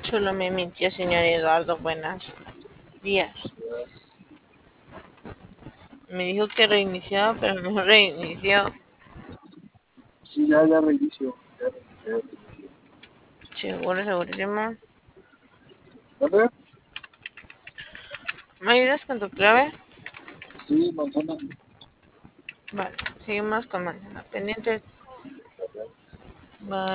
Solo me mintió, señor Eduardo. Buenos días. Me dijo que reiniciaba, pero no reinició. Sí, ya reinicio. Ya reinicio. Seguro, segurísimo. ¿Dónde? ¿Me ayudas con tu clave? Sí, manzana. Vale, seguimos con manzana pendiente. Bye.